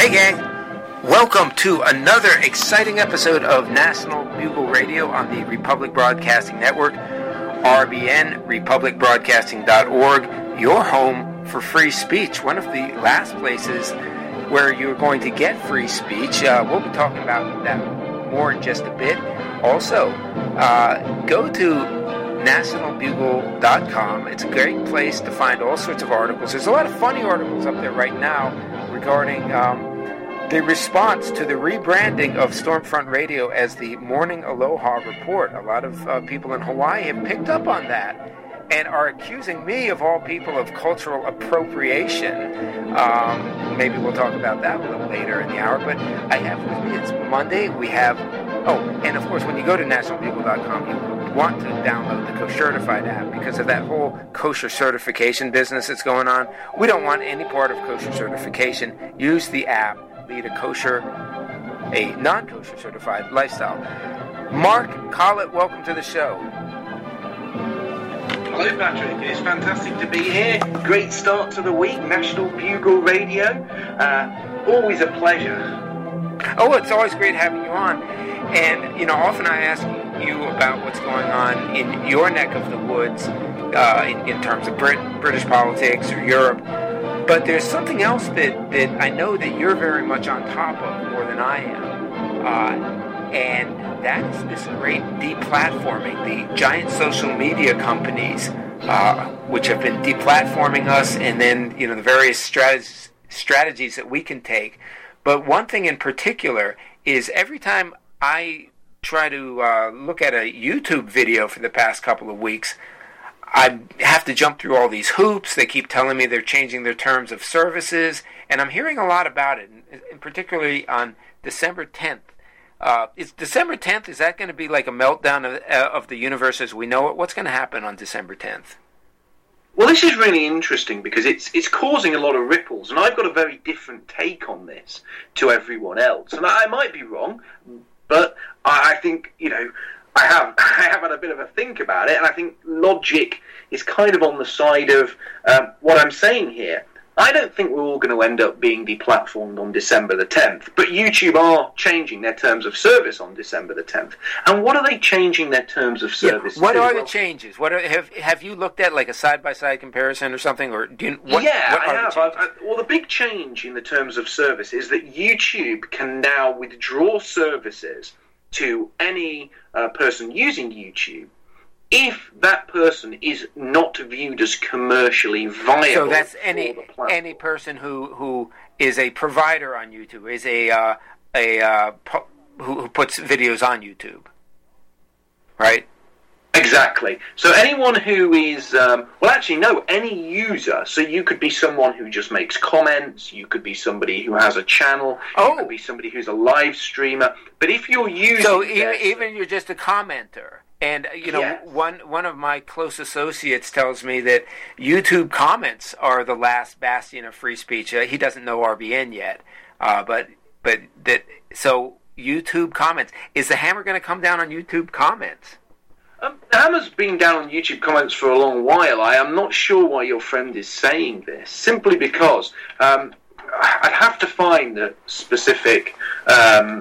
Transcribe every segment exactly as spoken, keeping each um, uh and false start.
Hey gang, welcome to another exciting episode of National Bugle Radio on the Republic Broadcasting Network, R B N, republic broadcasting dot org, your home for free speech, one of the last places where you're going to get free speech. Uh, we'll be talking about that more in just a bit. Also, uh, go to national bugle dot com. It's a great place to find all sorts of articles. There's a lot of funny articles up there right now regarding um, the response to the rebranding of Stormfront Radio as the Morning Aloha Report. A lot of uh, people in Hawaii have picked up on that and are accusing me, of all people, of cultural appropriation. Um, maybe we'll talk about that a little later in the hour, but I have with me, it's Monday, we have, oh, and of course, when you go to national bugle dot com, you want to download the Co-Certified app because of that whole kosher certification business that's going on. We don't want any part of kosher certification. Use the app, lead a kosher, a non-kosher certified lifestyle. Mark Collett, welcome to the show. Hello, Patrick. It's fantastic to be here. Great start to the week. National Bugle Radio. Uh, always a pleasure. Oh, it's always great having you on. And, you know, often I ask you about what's going on in your neck of the woods uh, in, in terms of Brit- British politics or Europe. But there's something else that, that I know that you're very much on top of more than I am. Uh, and that's this great deplatforming, the giant social media companies, uh, which have been deplatforming us, and then, you know, the various strategies, strategies that we can take. But one thing in particular is every time I try to uh, look at a YouTube video for the past couple of weeks, I have to jump through all these hoops. They keep telling me they're changing their terms of services, and I'm hearing a lot about it, and particularly on December tenth. Uh, is December tenth, is that going to be like a meltdown of, uh, of the universe as we know it? What's going to happen on December tenth? Well, this is really interesting because it's it's causing a lot of ripples, and I've got a very different take on this to everyone else. And I might be wrong, but I think, you know, I have I have had a bit of a think about it, and I think logic is kind of on the side of um, what I'm saying here. I don't think we're all going to end up being deplatformed on December the tenth, but YouTube are changing their terms of service on December the tenth. And what are they changing their terms of service yeah, what to? are well, the changes? What are, have have you looked at like a side-by-side comparison or something? Or do you, what, yeah, what I are have. the I, I, well, the big change in the terms of service is that YouTube can now withdraw services to any uh, person using YouTube if that person is not viewed as commercially viable. So that's any any person who, who is a provider on YouTube, is a uh, a uh, pu- who, who puts videos on YouTube, right? Exactly. So anyone who is, um, well, actually, no, any user. So you could be someone who just makes comments. You could be somebody who has a channel. Oh. You could be somebody who's a live streamer. But if you're using, so even, this, even you're just a commenter. And, you know, yes. one one of my close associates tells me that YouTube comments are the last bastion of free speech. Uh, he doesn't know R B N yet, uh, but but that so YouTube comments, is the hammer going to come down on YouTube comments? Um, the hammer's been down on YouTube comments for a long while. I am not sure why your friend is saying this. Simply because um, I'd have to find a specific Um,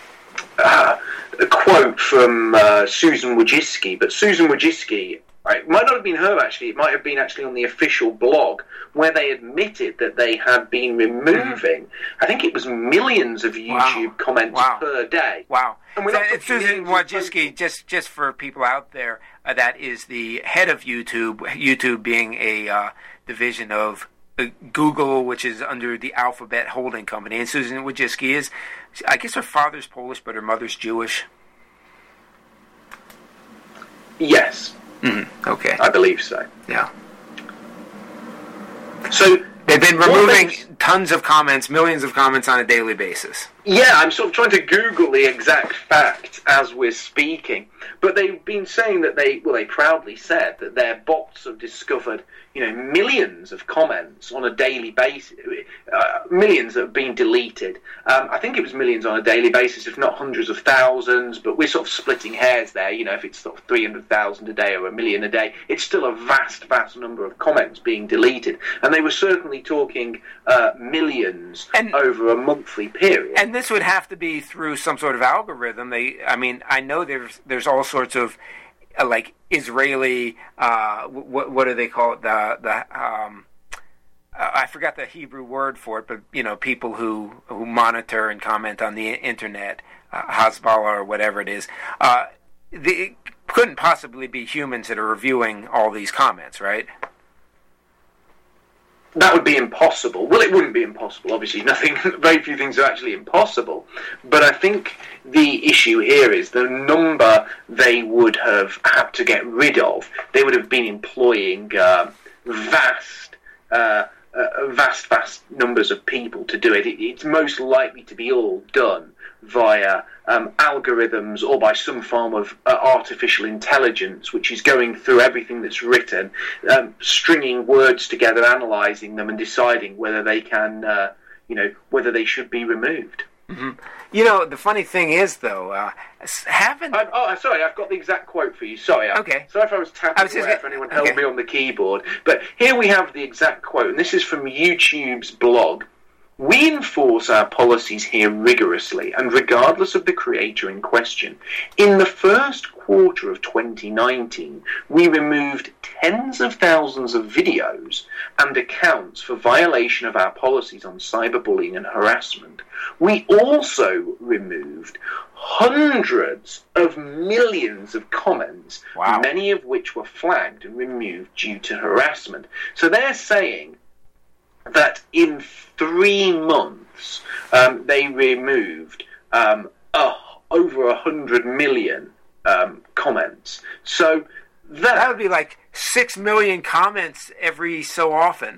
uh, a quote from uh, Susan Wojcicki, but Susan Wojcicki, right, it might not have been her actually, it might have been actually on the official blog where they admitted that they had been removing, I think it was millions of YouTube wow. comments wow. per day. Wow. And we're So, not it's talking Susan millions of Wojcicki, just, just for people out there, uh, that is the head of YouTube, YouTube being a uh, division of uh, Google, which is under the Alphabet holding company. And Susan Wojcicki is, I guess her father's Polish, but her mother's Jewish. Yes. Mm-hmm. Okay. I believe so. Yeah. So they've been removing makes, tons of comments, millions of comments on a daily basis. Yeah, I'm sort of trying to Google the exact fact as we're speaking. But they've been saying that they, well, they proudly said that their bots have discovered, you know, millions of comments on a daily basis, uh, millions that have been deleted. Um, I think it was millions on a daily basis, if not hundreds of thousands, but we're sort of splitting hairs there. You know, if it's sort of three hundred thousand a day or a million a day, it's still a vast, vast number of comments being deleted. And they were certainly talking uh, millions and, over a monthly period. And this would have to be through some sort of algorithm. They, I mean, I know there's there's all sorts of uh, like Israeli, uh, what what do they call it? The the um, uh, I forgot the Hebrew word for it, but you know, people who who monitor and comment on the internet, uh, Hezbollah or whatever it is. Uh, the, it couldn't possibly be humans that are reviewing all these comments, right? That would be impossible. Well, it wouldn't be impossible. Obviously, nothing. Very few things are actually impossible. But I think the issue here is the number they would have had to get rid of. They would have been employing uh, vast, uh, uh, vast, vast numbers of people to do it. it. It's most likely to be all done via um, algorithms or by some form of uh, artificial intelligence, which is going through everything that's written, um, stringing words together, analysing them, and deciding whether they can, uh, you know, whether they should be removed. Mm-hmm. You know, the funny thing is, though, uh, haven't... I, oh, sorry, I've got the exact quote for you. Sorry. I, okay. Sorry if I was tapping I was away, if anyone held okay. me on the keyboard. But here we have the exact quote, and this is from YouTube's blog. We enforce our policies here rigorously and regardless of the creator in question. In the first quarter of twenty nineteen, we removed tens of thousands of videos and accounts for violation of our policies on cyberbullying and harassment. We also removed hundreds of millions of comments, wow. many of which were flagged and removed due to harassment. So they're saying that in three months um, they removed um, uh, over a hundred million um, comments. So that, that would be like six million comments every so often.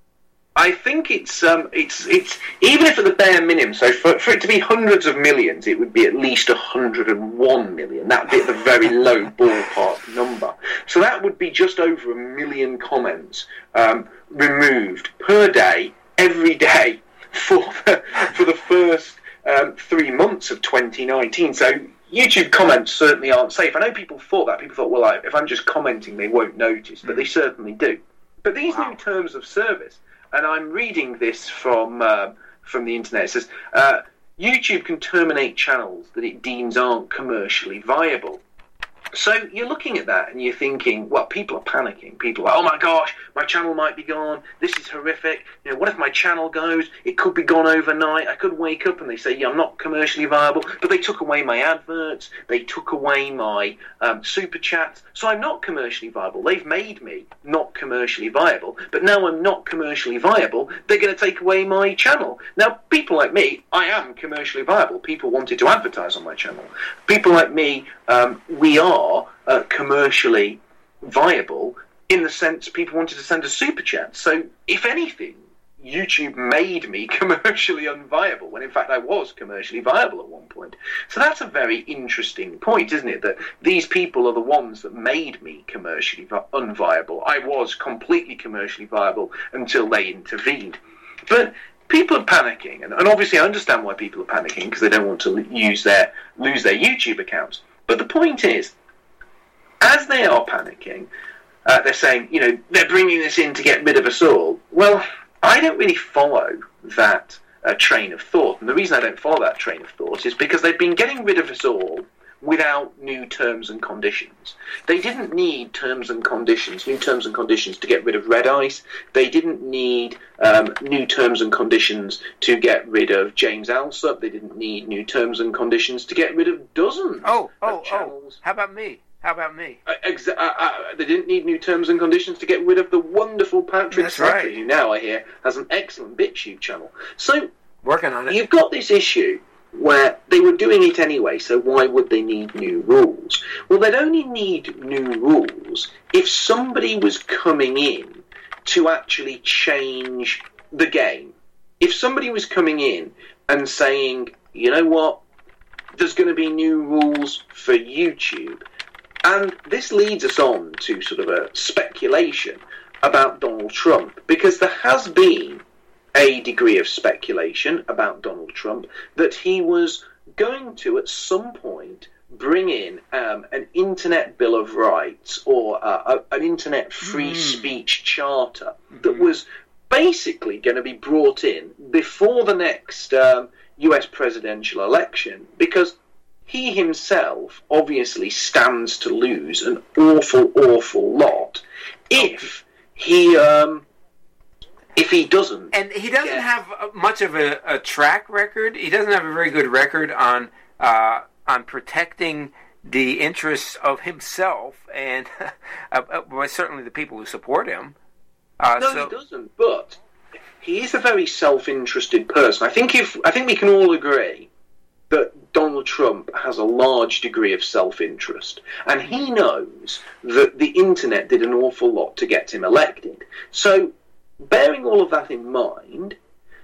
I think it's um, it's it's even if at the bare minimum. So for for it to be hundreds of millions, it would be at least a hundred and one million. That would be at the very low ballpark number. So that would be just over a million comments um, removed per day, every day for the, for the first um, three months of twenty nineteen. So YouTube comments certainly aren't safe. I know people thought that. People thought, well, I, if I'm just commenting, they won't notice, but they certainly do. But these wow. new terms of service. And I'm reading this from uh, from the internet. It says, uh, YouTube can terminate channels that it deems aren't commercially viable. So you're looking at that and you're thinking, well, people are panicking. People are like, oh my gosh, my channel might be gone. This is horrific. You know, what if my channel goes? It could be gone overnight. I could wake up and they say, yeah, I'm not commercially viable. But they took away my adverts. They took away my um, super chats. So I'm not commercially viable. They've made me not commercially viable. But now I'm not commercially viable. They're going to take away my channel. Now, people like me, I am commercially viable. People wanted to advertise on my channel. People like me, um, we are. Are uh, commercially viable in the sense people wanted to send a super chat. So, if anything, YouTube made me commercially unviable when, in fact, I was commercially viable at one point. So that's a very interesting point, isn't it? That these people are the ones that made me commercially vi- unviable. I was completely commercially viable until they intervened. But people are panicking, and, and obviously I understand why people are panicking because they don't want to use their lose their YouTube accounts. But the point is, as they are panicking, uh, they're saying, you know, they're bringing this in to get rid of us all. Well, I don't really follow that uh, train of thought. And the reason I don't follow that train of thought is because they've been getting rid of us all without new terms and conditions. They didn't need terms and conditions, new terms and conditions to get rid of Red Ice. They didn't need um, new terms and conditions to get rid of James Alsop. They didn't need new terms and conditions to get rid of dozens oh, oh, of channels. Oh, how about me? How about me? Uh, exa- uh, uh, they didn't need new terms and conditions to get rid of the wonderful Patrick Sackley, right. who now, I hear, has an excellent BitTube channel. So, working on it. You've got this issue where they were doing it anyway, so why would they need new rules? Well, they'd only need new rules if somebody was coming in to actually change the game. if somebody was coming in and saying, you know what, there's going to be new rules for YouTube, and this leads us on to sort of a speculation about Donald Trump, because there has been a degree of speculation about Donald Trump that he was going to, at some point, bring in um, an Internet Bill of Rights or uh, a, an Internet Free mm. Speech Charter mm-hmm. that was basically going to be brought in before the next um, U S presidential election, because he himself obviously stands to lose an awful, awful lot if he um, if he doesn't. And he doesn't get... have much of a, a track record. He doesn't have a very good record on uh, on protecting the interests of himself and uh, well, certainly the people who support him. Uh, no, so... he doesn't. But he is a very self-interested person. I think if I think we can all agree that Donald Trump has a large degree of self-interest, and he knows that the internet did an awful lot to get him elected. So, bearing all of that in mind,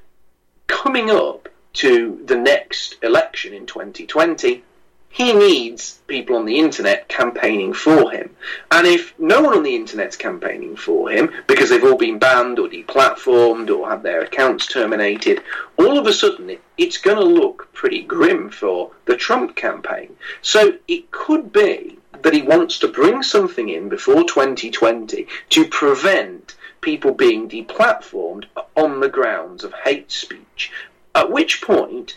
coming up to the next election in twenty twenty, he needs people on the internet campaigning for him. And if no one on the internet's campaigning for him, because they've all been banned or deplatformed or had their accounts terminated, all of a sudden it, it's going to look pretty grim for the Trump campaign. So it could be that he wants to bring something in before twenty twenty to prevent people being deplatformed on the grounds of hate speech. At which point,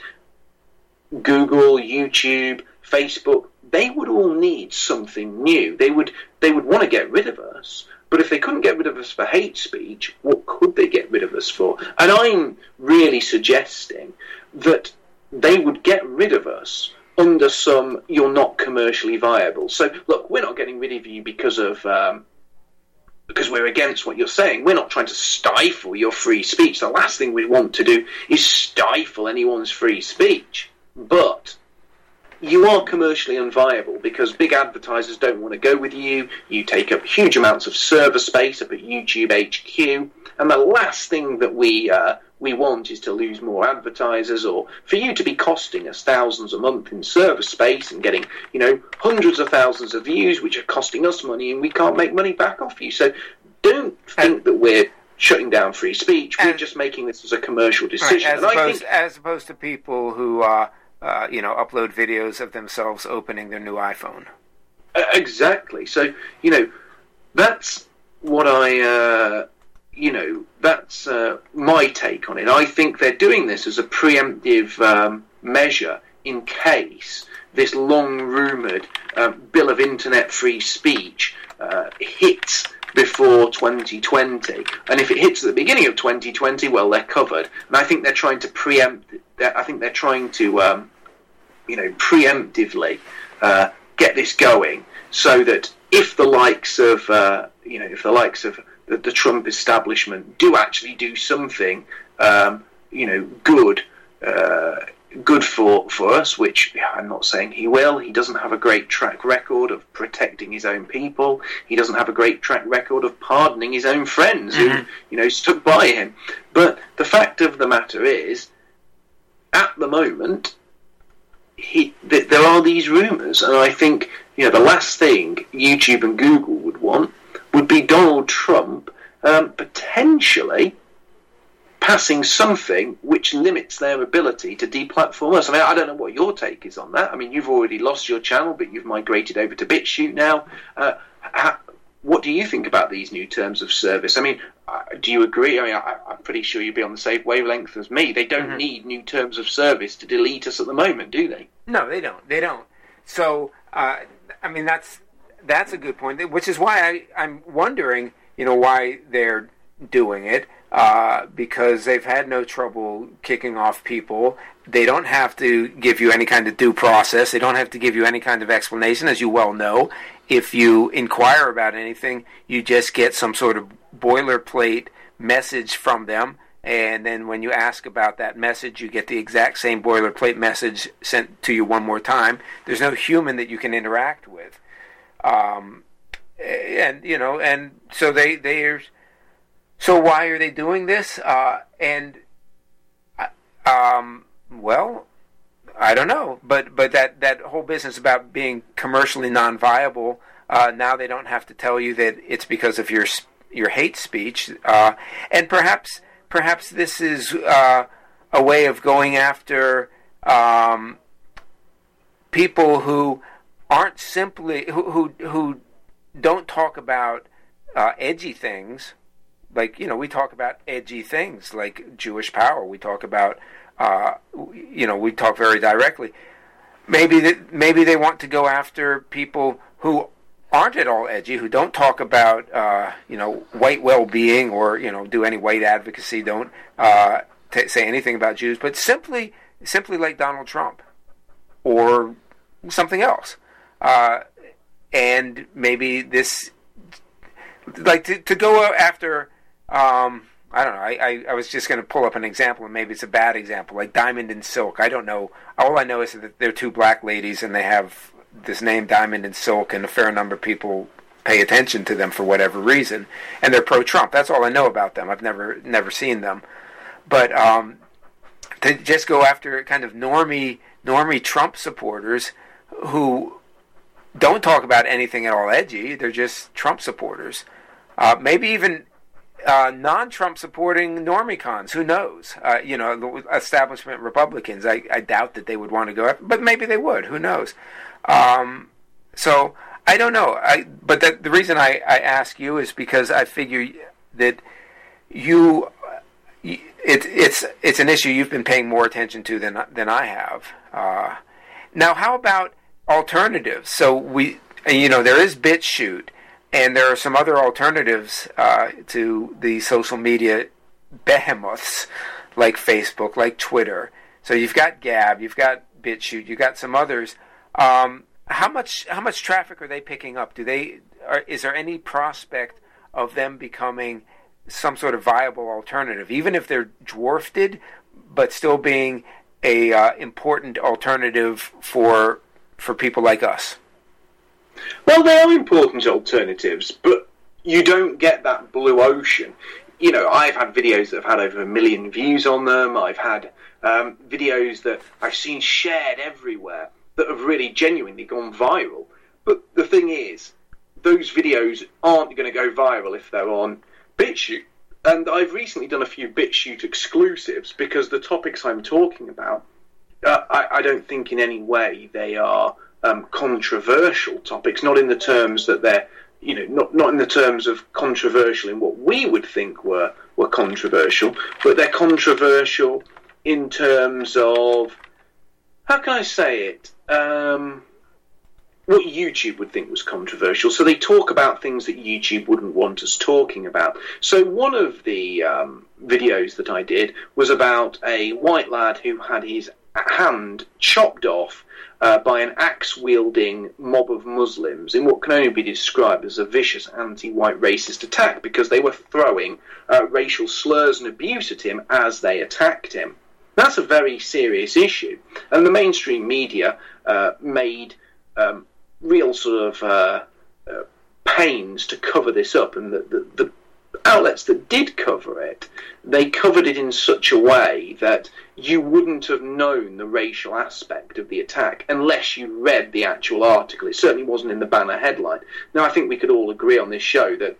Google, YouTube, Facebook, they would all need something new. They would they would want to get rid of us, but if they couldn't get rid of us for hate speech, what could they get rid of us for? And I'm really suggesting that they would get rid of us under some, you're not commercially viable. So, look, we're not getting rid of you because of um, because we're against what you're saying. We're not trying to stifle your free speech. The last thing we want to do is stifle anyone's free speech. But you are commercially unviable because big advertisers don't want to go with you. You take up huge amounts of server space up at YouTube H Q, and the last thing that we uh, we want is to lose more advertisers, or for you to be costing us thousands a month in server space and getting, you know, hundreds of thousands of views, which are costing us money, and we can't make money back off you. So don't think that we're shutting down free speech. We're just making this as a commercial decision. Right, as, and opposed, I think, as opposed to people who uh, uh, you know, upload videos of themselves opening their new iPhone. Uh, exactly. So, you know, that's what I, uh, you know, that's uh, my take on it. I think they're doing this as a preemptive um, measure in case this long-rumoured uh, Bill of Internet Free Speech uh, hits before twenty twenty. And if it hits at the beginning of twenty twenty, well, they're covered. And I think they're trying to preempt, I think they're trying to, um, you know, preemptively uh, get this going so that if the likes of, uh, you know, if the likes of the, the Trump establishment do actually do something, um, you know, good, uh, good for, for us, which yeah, I'm not saying he will. He doesn't have a great track record of protecting his own people. He doesn't have a great track record of pardoning his own friends mm-hmm. who, you know, stuck by him. But the fact of the matter is, at the moment, he, th- there are these rumours, and I think, you know, the last thing YouTube and Google would want would be Donald Trump um, potentially passing something which limits their ability to deplatform us. I mean, I don't know what your take is on that. I mean, you've already lost your channel, but you've migrated over to BitChute now. Uh, how, what do you think about these new terms of service? I mean, uh, do you agree? I mean, I, I'm pretty sure you'd be on the same wavelength as me. They don't mm-hmm. need new terms of service to delete us at the moment, do they? No, they don't. They don't. So, uh, I mean, that's that's a good point, which is why I, I'm wondering, you know, why they're doing it. Uh, because they've had no trouble kicking off people. They don't have to give you any kind of due process. They don't have to give you any kind of explanation, as you well know. If you inquire about anything, you just get some sort of boilerplate message from them, and then when you ask about that message, you get the exact same boilerplate message sent to you one more time. There's no human that you can interact with. Um, and, you know, and so they, they're... So why are they doing this? Uh, and Um, well, I don't know, but but that, that whole business about being commercially non-viable, uh, now they don't have to tell you that it's because of your your hate speech, uh, and perhaps perhaps this is uh, a way of going after um, people who aren't simply who who, who don't talk about uh, edgy things. Like, you know, we talk about edgy things like Jewish power. We talk about, uh, you know, we talk very directly. Maybe that maybe they want to go after people who aren't at all edgy, who don't talk about, uh, you know, white well-being or, you know, do any white advocacy, don't uh, t- say anything about Jews, but simply, simply like Donald Trump or something else. Uh, and maybe this, like, to, to go after... Um, I don't know. I, I, I was just going to pull up an example, and maybe it's a bad example, like Diamond and Silk. I don't know. All I know is that they're two black ladies, and they have this name Diamond and Silk, and a fair number of people pay attention to them for whatever reason, and they're pro-Trump. That's all I know about them. I've never never seen them. But um, to just go after kind of normie, normie Trump supporters who don't talk about anything at all edgy, they're just Trump supporters. Uh, maybe even... Uh, non-Trump supporting normicons, who knows? Uh, you know, the establishment Republicans, I, I doubt that they would want to go after, but maybe they would, who knows? Um, so, I don't know. I, but the, the reason I, I ask you is because I figure that you, it, it's it's an issue you've been paying more attention to than, than I have. Uh, now, how about alternatives? So, we, you know, there is BitChute. And there are some other alternatives uh, to the social media behemoths like Facebook, like Twitter. So you've got Gab, you've got BitChute, you've got some others. Um, how much how much traffic are they picking up? Do they? Are, is there any prospect of them becoming some sort of viable alternative, even if they're dwarfed, but still being a uh, important alternative for for people like us? Well, they are important alternatives, but you don't get that blue ocean. You know, I've had videos that have had over a million views on them. I've had um, videos that I've seen shared everywhere that have really genuinely gone viral. But the thing is, those videos aren't going to go viral if they're on BitChute. And I've recently done a few BitChute exclusives because the topics I'm talking about, uh, I, I don't think in any way they are... Um, controversial topics, not in the terms that they're, you know, not not in the terms of controversial in what we would think were were controversial, but they're controversial in terms of, how can I say it, um, what YouTube would think was controversial. So they talk about things that YouTube wouldn't want us talking about. So one of the um, videos that I did was about a white lad who had his hand chopped off Uh, by an axe-wielding mob of Muslims in what can only be described as a vicious anti-white racist attack because they were throwing uh, racial slurs and abuse at him as they attacked him. That's a very serious issue, and the mainstream media uh, made um, real sort of uh, uh, pains to cover this up, and the, the, the outlets that did cover it, they covered it in such a way that you wouldn't have known the racial aspect of the attack unless you read the actual article. It certainly wasn't in the banner headline. Now, I think we could all agree on this show that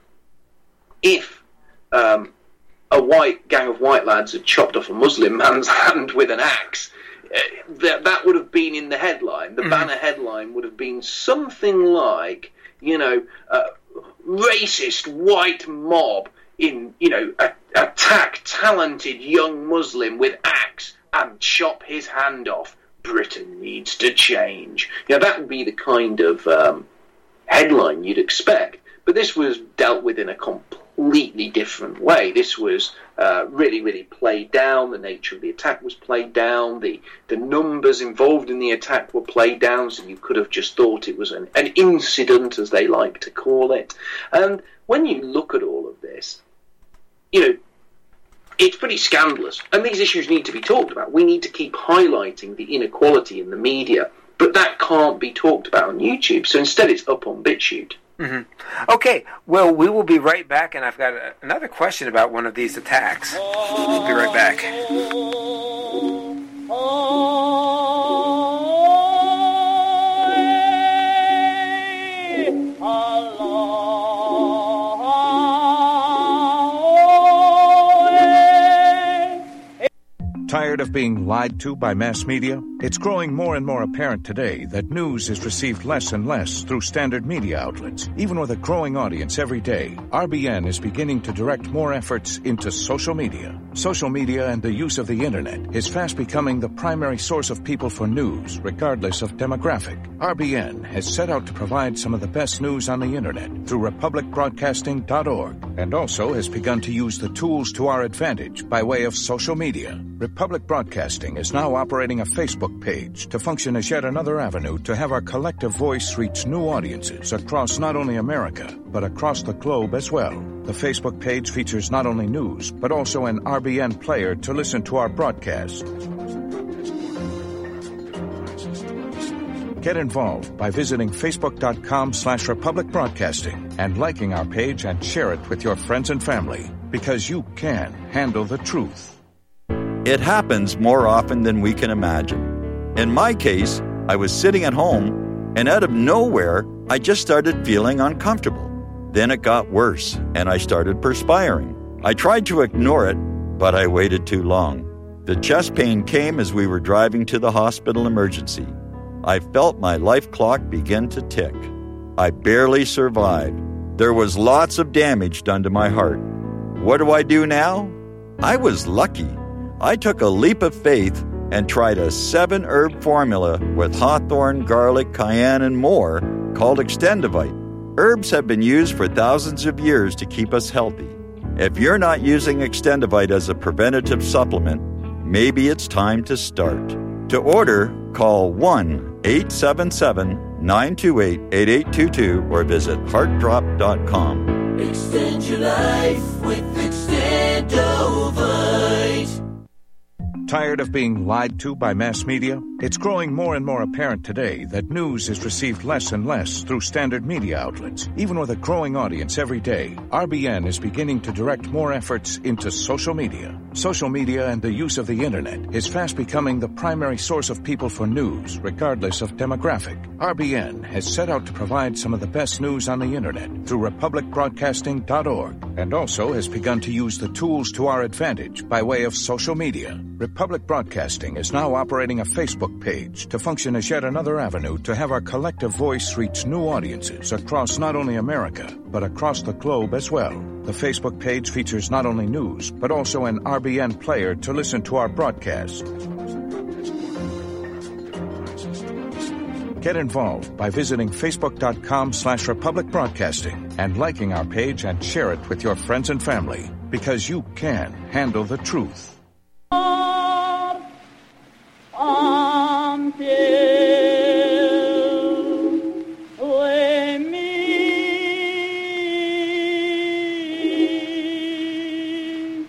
if um, a white gang of white lads had chopped off a Muslim man's hand with an axe, uh, that, that would have been in the headline. The mm-hmm. banner headline would have been something like, you know, uh, racist white mob in, you know, a, attack talented young Muslim with axe and chop his hand off. Britain needs to change. You know, that would be the kind of um, headline you'd expect. But this was dealt with in a completely different way. This was uh, really, really played down. The nature of the attack was played down. The, the numbers involved in the attack were played down, so you could have just thought it was an, an incident, as they like to call it. And when you look at all of this, you know, it's pretty scandalous. And these issues need to be talked about. We need to keep highlighting the inequality in the media. But that can't be talked about on YouTube. So instead it's up on BitChute. Mm-hmm. Okay, well, we will be right back. And I've got a, another question about one of these attacks. We'll be right back. Tired of being lied to by mass media? It's growing more and more apparent today that news is received less and less through standard media outlets. Even with a growing audience every day, R B N is beginning to direct more efforts into social media. Social media and the use of the internet is fast becoming the primary source of people for news, regardless of demographic. R B N has set out to provide some of the best news on the internet through republic broadcasting dot org, and also has begun to use the tools to our advantage by way of social media. Republic Broadcasting is now operating a Facebook page to function as yet another avenue to have our collective voice reach new audiences across not only America, but across the globe as well. The Facebook page features not only news, but also an R B N player to listen to our broadcasts. Get involved by visiting facebook.com slash Republic Broadcasting and liking our page and share it with your friends and family, because you can handle the truth. It happens more often than we can imagine. In my case, I was sitting at home, and out of nowhere, I just started feeling uncomfortable. Then it got worse, and I started perspiring. I tried to ignore it, but I waited too long. The chest pain came as we were driving to the hospital emergency. I felt my life clock begin to tick. I barely survived. There was lots of damage done to my heart. What do I do now? I was lucky. I took a leap of faith and tried a seven-herb formula with hawthorn, garlic, cayenne, and more called Extendivite. Herbs have been used for thousands of years to keep us healthy. If you're not using Extendivite as a preventative supplement, maybe it's time to start. To order, call one eight seven seven, nine two eight, eight eight two two or visit heart drop dot com. Extend your life with Extendovite. Tired of being lied to by mass media? It's growing more and more apparent today that news is received less and less through standard media outlets. Even with a growing audience every day, R B N is beginning to direct more efforts into social media. Social media and the use of the internet is fast becoming the primary source of people for news, regardless of demographic. R B N has set out to provide some of the best news on the internet through republic broadcasting dot org, and also has begun to use the tools to our advantage by way of social media. Republic Broadcasting is now operating a Facebook page to function as yet another avenue to have our collective voice reach new audiences across not only America, but across the globe as well. The Facebook page features not only news, but also an R B N player to listen to our broadcasts. Get involved by visiting facebook.com slash Republic Broadcasting and liking our page and share it with your friends and family, because you can handle the truth. Until we meet.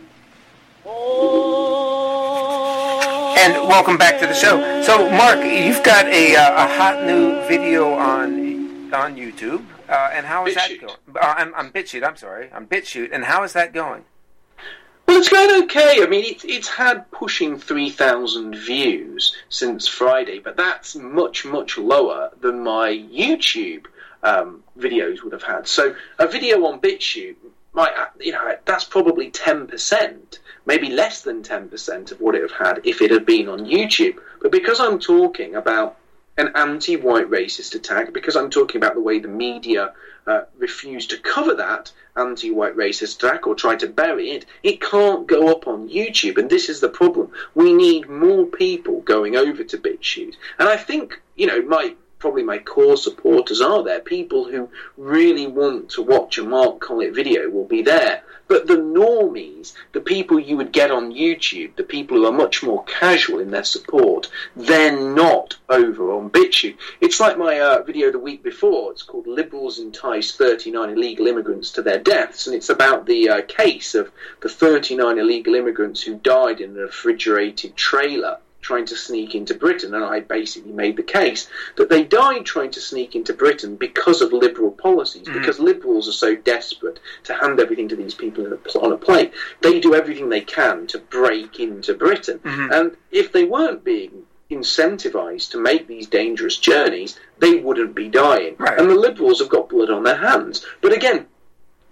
Oh. And welcome back to the show. So, Mark, you've got a, uh, a hot new video on on YouTube, uh, and how is BitChute. that going? Uh, I'm, I'm BitChute. I'm sorry, I'm BitChute, and how is that going? Well, it's going okay. I mean, it, it's had pushing three thousand views since Friday, but that's much, much lower than my YouTube um, videos would have had. So a video on BitChute, might, you know, that's probably ten percent, maybe less than ten percent of what it would have had if it had been on YouTube. But because I'm talking about an anti-white racist attack, because I'm talking about the way the media uh, refused to cover that anti-white racist attack or try to bury it, it can't go up on YouTube. And this is the problem. We need more people going over to BitChute. And I think, you know, my probably my core supporters are there. People who really want to watch a Mark Collett video will be there. But the normies, the people you would get on YouTube, the people who are much more casual in their support, they're not over on BitChute. It's like my uh, video the week before. It's called Liberals Entice thirty-nine Illegal Immigrants to Their Deaths, and it's about the uh, case of the thirty-nine illegal immigrants who died in a refrigerated trailer trying to sneak into Britain. And I basically made the case that they died trying to sneak into Britain because of liberal policies, mm-hmm. because liberals are so desperate to hand everything to these people in a, on a plate. They do everything they can to break into Britain. Mm-hmm. And if they weren't being incentivized to make these dangerous journeys, they wouldn't be dying. Right. And the liberals have got blood on their hands. But again,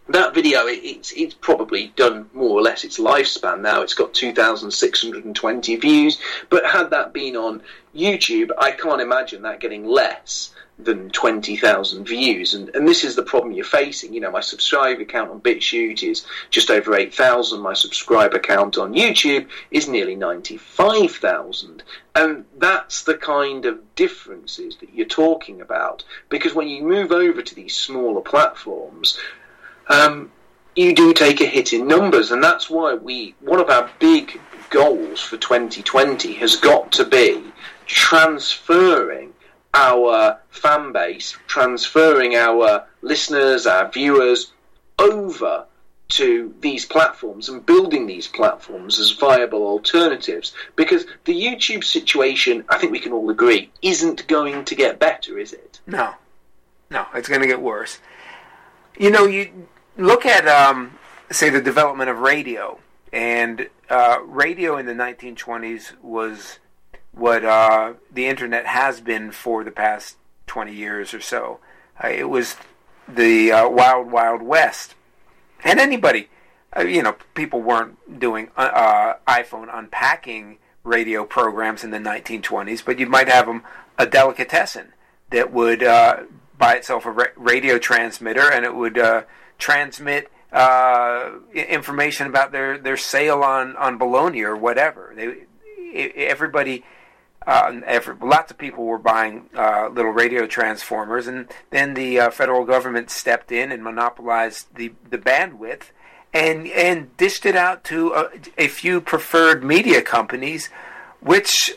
that video, it, it's it's probably done more or less its lifespan now. It's got two thousand six hundred twenty views, but had that been on YouTube, I can't imagine that getting less than twenty thousand views. And, and this is the problem you're facing. You know, my subscriber count on BitChute is just over eight thousand. My subscriber count on YouTube is nearly ninety-five thousand. And that's the kind of differences that you're talking about. Because when you move over to these smaller platforms, um, you do take a hit in numbers. And that's why we, one of our big goals for twenty twenty has got to be transferring our fan base, transferring our listeners, our viewers over to these platforms and building these platforms as viable alternatives. Because the YouTube situation, I think we can all agree, isn't going to get better, is it? No. No, it's going to get worse. You know, you look at, um, say, the development of radio. And uh, radio in the nineteen twenties was what uh, the internet has been for the past twenty years or so. Uh, it was the uh, wild, wild west. And anybody, uh, you know, people weren't doing uh, iPhone unpacking radio programs in the nineteen twenties, but you might have them, a delicatessen that would uh, buy itself a ra- radio transmitter, and it would uh, transmit uh, information about their, their sale on, on bologna or whatever. They, everybody... Uh, every, lots of people were buying uh, little radio transformers, and then the uh, federal government stepped in and monopolized the, the bandwidth and and dished it out to a, a few preferred media companies, which,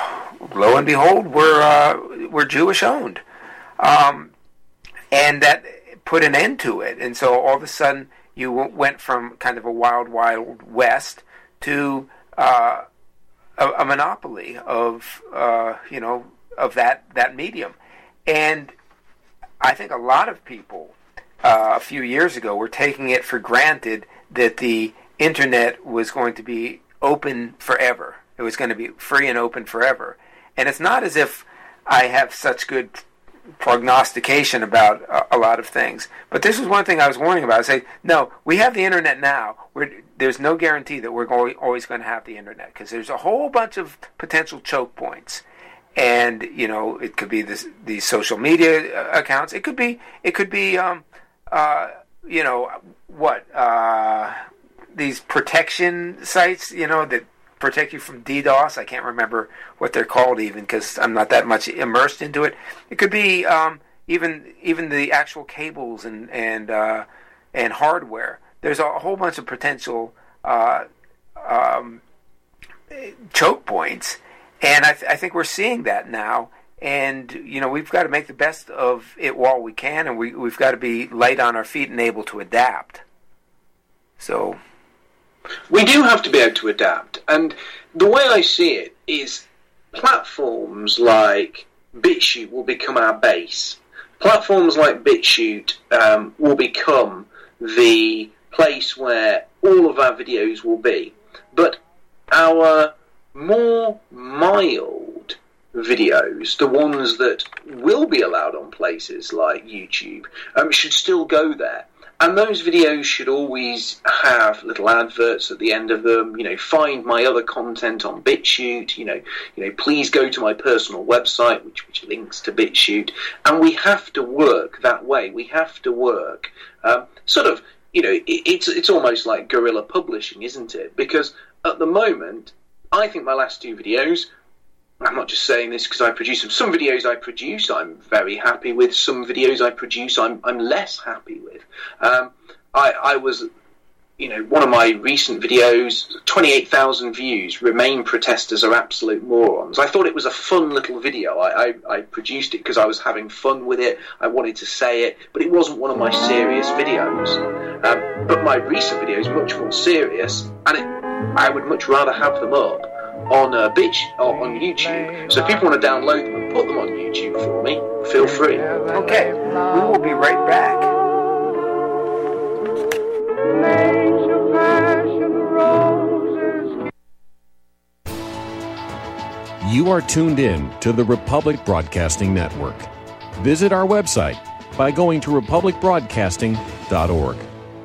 lo and behold, were uh, were Jewish owned, um, and that put an end to it. And so all of a sudden, you went from kind of a wild, wild west to uh, a, a monopoly of uh, you know of that that medium. And I think a lot of people uh, a few years ago were taking it for granted that the internet was going to be open forever. It was going to be free and open forever. And it's not as if I have such good prognostication about a, a lot of things. But this was one thing I was warning about. I say, no, we have the internet now. We're, there's no guarantee that we're going, always going to have the internet, because there's a whole bunch of potential choke points. And, you know, it could be this, these social media accounts. It could be, it could be, um, uh, you know, what, uh, these protection sites, you know, that protect you from DDoS. I can't remember what they're called even, because I'm not that much immersed into it. It could be um, even even the actual cables and and uh, and hardware. There's a whole bunch of potential uh, um, choke points, and I, th- I think we're seeing that now. And you know, we've got to make the best of it while we can, and we we've got to be light on our feet and able to adapt. So. We do have to be able to adapt, and the way I see it is platforms like BitChute will become our base. Platforms like BitChute um, will become the place where all of our videos will be. But our more mild videos, the ones that will be allowed on places like YouTube, um, should still go there. And those videos should always have little adverts at the end of them. You know, find my other content on BitChute. You know, you know, please go to my personal website, which which links to BitChute. And we have to work that way. We have to work um, sort of. You know, it, it's it's almost like guerrilla publishing, isn't it? Because at the moment, I think my last two videos. I'm not just saying this because I produce them. Some videos I produce, I'm very happy with. Some videos I produce, I'm I'm less happy with. Um, I, I was, you know, one of my recent videos, twenty-eight thousand views. Remain protesters are absolute morons. I thought it was a fun little video. I, I, I produced it because I was having fun with it. I wanted to say it, but it wasn't one of my serious videos. Um, but my recent video is much more serious, and it, I would much rather have them up on a bitch or on YouTube. So if people want to download them and put them on YouTube for me, feel free. Okay, we will be right back. You are tuned in to the Republic Broadcasting Network. Visit our website by going to republic broadcasting dot org.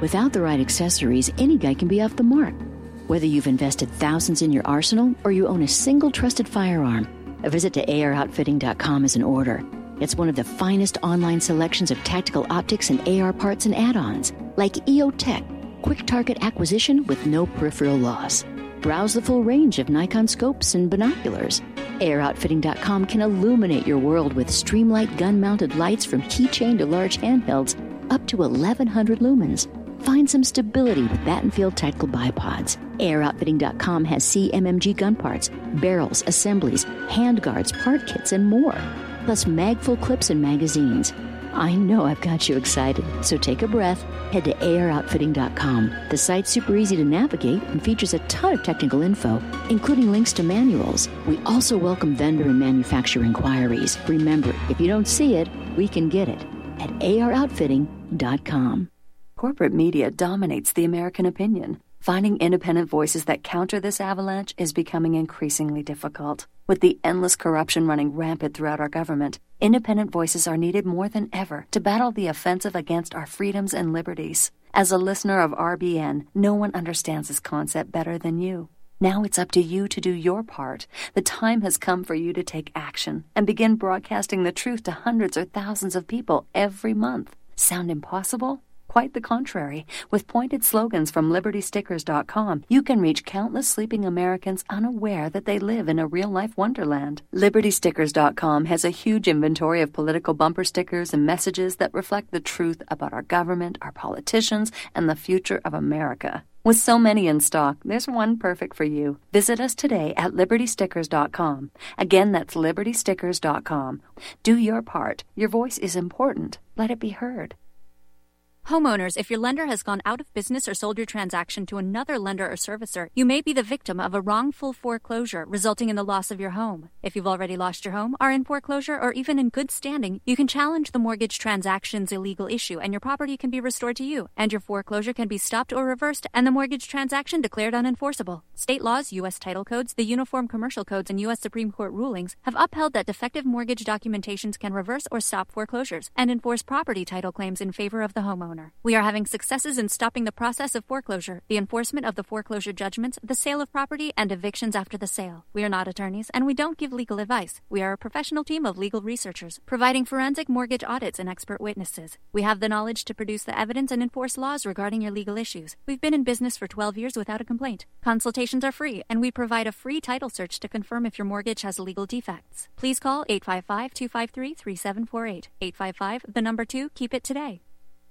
Without the right accessories, any guy can be off the mark. Whether you've invested thousands in your arsenal or you own a single trusted firearm, a visit to A R outfitting dot com is in order. It's one of the finest online selections of tactical optics and A R parts and add-ons, like E O Tech, quick target acquisition with no peripheral loss. Browse the full range of Nikon scopes and binoculars. A R outfitting dot com can illuminate your world with Streamlight gun-mounted lights from keychain to large handhelds up to eleven hundred lumens. Find some stability with Battenfield Tactical Bipods. A R outfitting dot com has C M M G gun parts, barrels, assemblies, handguards, part kits, and more. Plus mag-full clips and magazines. I know I've got you excited, so take a breath. Head to A R outfitting dot com. The site's super easy to navigate and features a ton of technical info, including links to manuals. We also welcome vendor and manufacturer inquiries. Remember, if you don't see it, we can get it at A R outfitting dot com. Corporate media dominates the American opinion. Finding independent voices that counter this avalanche is becoming increasingly difficult. With the endless corruption running rampant throughout our government, independent voices are needed more than ever to battle the offensive against our freedoms and liberties. As a listener of R B N, no one understands this concept better than you. Now it's up to you to do your part. The time has come for you to take action and begin broadcasting the truth to hundreds or thousands of people every month. Sound impossible? Quite the contrary. With pointed slogans from Liberty Stickers dot com, you can reach countless sleeping Americans unaware that they live in a real-life wonderland. Liberty Stickers dot com has a huge inventory of political bumper stickers and messages that reflect the truth about our government, our politicians, and the future of America. With so many in stock, there's one perfect for you. Visit us today at Liberty Stickers dot com. Again, that's Liberty Stickers dot com. Do your part. Your voice is important. Let it be heard. Homeowners, if your lender has gone out of business or sold your transaction to another lender or servicer, you may be the victim of a wrongful foreclosure, resulting in the loss of your home. If you've already lost your home, are in foreclosure, or even in good standing, you can challenge the mortgage transaction's illegal issue, and your property can be restored to you, and your foreclosure can be stopped or reversed, and the mortgage transaction declared unenforceable. State laws, U S title codes, the Uniform Commercial Codes, and U S Supreme Court rulings have upheld that defective mortgage documentations can reverse or stop foreclosures and enforce property title claims in favor of the homeowner. We are having successes in stopping the process of foreclosure, the enforcement of the foreclosure judgments, the sale of property, and evictions after the sale. We are not attorneys, and we don't give legal advice. We are a professional team of legal researchers, providing forensic mortgage audits and expert witnesses. We have the knowledge to produce the evidence and enforce laws regarding your legal issues. We've been in business for twelve years without a complaint. Consultations are free, and we provide a free title search to confirm if your mortgage has legal defects. Please call eight five five, two five three, three seven four eight. eight five five, the number two, keep it today.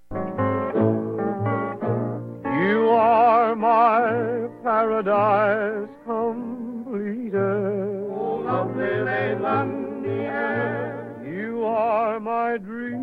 You are my paradise completed. Oh, lovely Leyland, you are my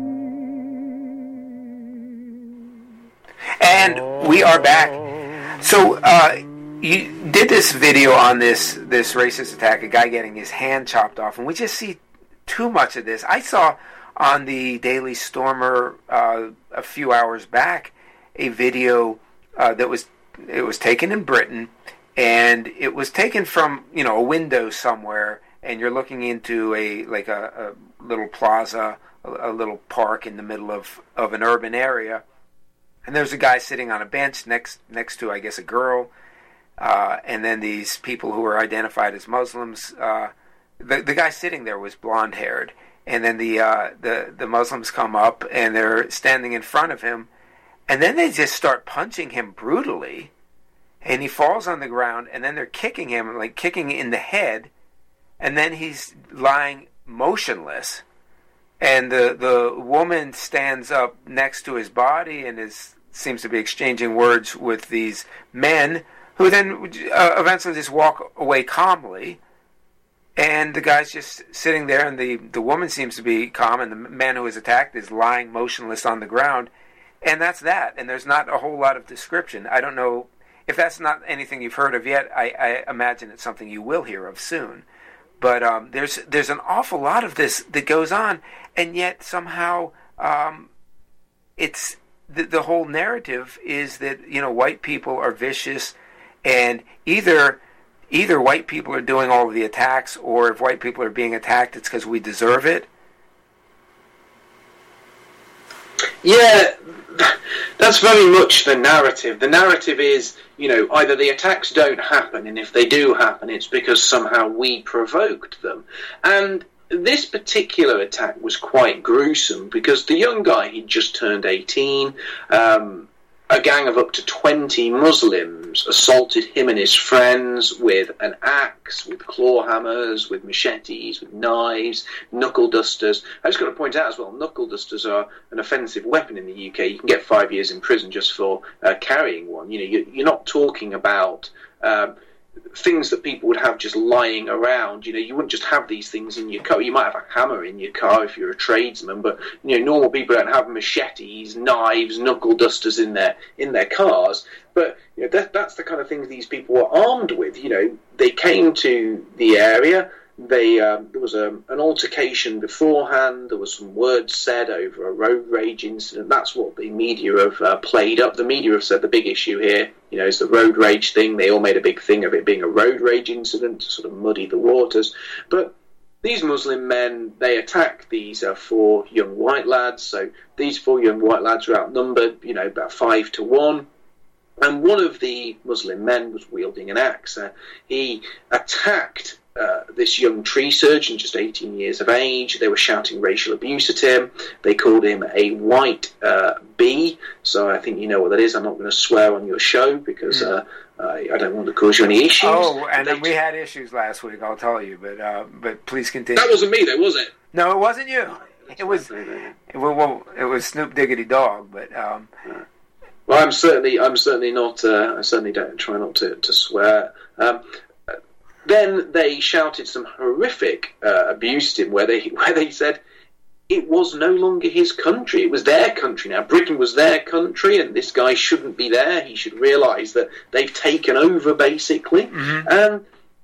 dream. And we are back. So, uh, you did this video on this this racist attack, a guy getting his hand chopped off, and we just see too much of this. I saw on the Daily Stormer uh, a few hours back a video uh, that was it was taken in Britain, and it was taken from you know a window somewhere, and you're looking into a like a, a little plaza, a, a little park in the middle of, of an urban area, and there's a guy sitting on a bench next next to I guess a girl, uh, and then these people who are identified as Muslims. Uh, the the guy sitting there was blonde haired. And then the uh, the the Muslims come up and they're standing in front of him, and then they just start punching him brutally, and he falls on the ground. And then they're kicking him, like kicking in the head, and then he's lying motionless. And the the woman stands up next to his body and is seems to be exchanging words with these men, who then uh, eventually just walk away calmly. And the guy's just sitting there, and the, the woman seems to be calm, and the man who was attacked is lying motionless on the ground. And that's that. And there's not a whole lot of description. I don't know if that's not anything you've heard of yet. I, I imagine it's something you will hear of soon. But um, there's there's an awful lot of this that goes on, and yet somehow um, it's the, the whole narrative is that you know white people are vicious, and either. Either white people are doing all of the attacks, or if white people are being attacked, it's because we deserve it. Yeah, that's very much the narrative. The narrative is, you know, either the attacks don't happen, and if they do happen, it's because somehow we provoked them. And this particular attack was quite gruesome because the young guy, he'd just turned eighteen. Um, a gang of up to twenty Muslims assaulted him and his friends with an axe, with claw hammers, with machetes, with knives, knuckle dusters. I just got to point out as well, knuckle dusters are an offensive weapon in the U K. You can get five years in prison just for uh, carrying one. You know, you're not talking about Um, things that people would have just lying around. You know, you wouldn't just have these things in your car. You might have a hammer in your car if you're a tradesman, but you know, normal people don't have machetes, knives, knuckle dusters in their in their cars. But you know, that, that's the kind of things these people were armed with. You know, they came to the area. They um, there was a, an altercation beforehand. There was some words said over a road rage incident. That's what the media have uh, played up. The media have said the big issue here, you know, is the road rage thing. They all made a big thing of it being a road rage incident to sort of muddy the waters. But these Muslim men, they attacked these uh, four young white lads. So these four young white lads were outnumbered, you know, about five to one. And one of the Muslim men was wielding an axe. Uh, he attacked Uh, this young tree surgeon, just eighteen years of age. They were shouting racial abuse at him. They called him a white uh, bee. So I think you know what that is. I'm not going to swear on your show because uh, I, I don't want to cause you any issues. Oh, and they then we had issues last week, I'll tell you. But uh, but please continue. That wasn't me, though, was it? No, it wasn't you. It was it, well, it was Snoop Diggity Dog. But um, well, I'm certainly I'm certainly not. Uh, I certainly don't try not to to swear. Um, Then they shouted some horrific uh, abuse to him, where they where they said it was no longer his country; it was their country now. Britain was their country, and this guy shouldn't be there. He should realise that they've taken over, basically. Mm-hmm. And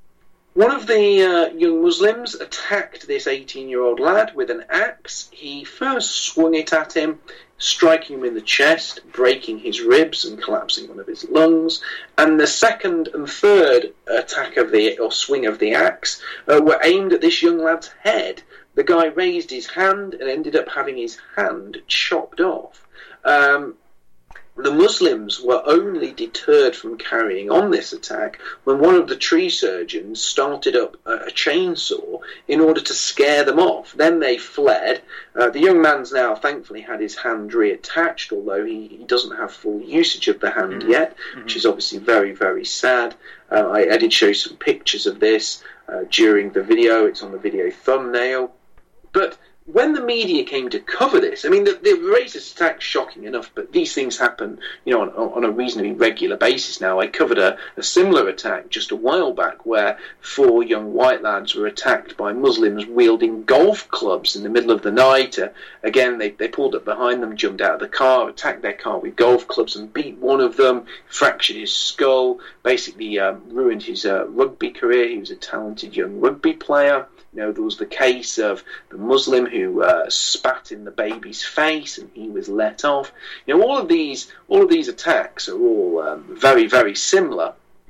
one of the uh, young Muslims attacked this eighteen-year-old lad with an axe. He first swung it at him, striking him in the chest, breaking his ribs and collapsing one of his lungs. And the second and third attack of the, or swing of the axe, uh, were aimed at this young lad's head. The guy raised his hand and ended up having his hand chopped off. Um, the Muslims were only deterred from carrying on this attack when one of the tree surgeons started up a, a chainsaw in order to scare them off. Then they fled. Uh, the young man's now thankfully had his hand reattached, although he, he doesn't have full usage of the hand mm-hmm. yet, mm-hmm. which is obviously very, very sad. Uh, I, I did show some pictures of this uh, during the video. It's on the video thumbnail. But when the media came to cover this, I mean, the, the racist attack's shocking enough, but these things happen, you know, on, on a reasonably regular basis now. I covered a, a similar attack just a while back where four young white lads were attacked by Muslims wielding golf clubs in the middle of the night. Uh, again, they, they pulled up behind them, jumped out of the car, attacked their car with golf clubs and beat one of them, fractured his skull, basically um, ruined his uh, rugby career. He was a talented young rugby player. You know, there was the case of the Muslim who uh, spat in the baby's face and he was let off. You know, all of these, all of these attacks are all um, very, very similar,